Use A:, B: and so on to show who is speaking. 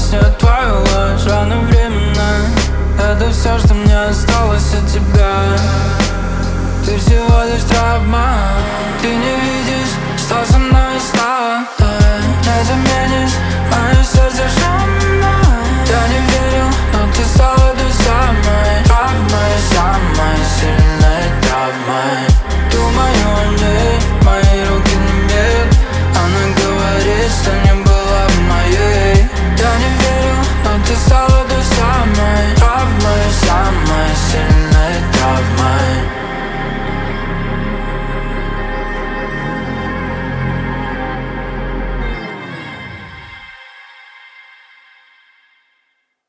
A: песня твою ложь. Рано временно, это все, что мне осталось от тебя. Ты всего лишь травма. Ты не видишь, что со мной стало. Не заменишь мое сердце в шрамах. Я не верил, но ты стала той самой травмой, самой сильной травмой. Думаю о ней, мои руки немеют. Она говорит, что не была моей. Я не верил, но ты стала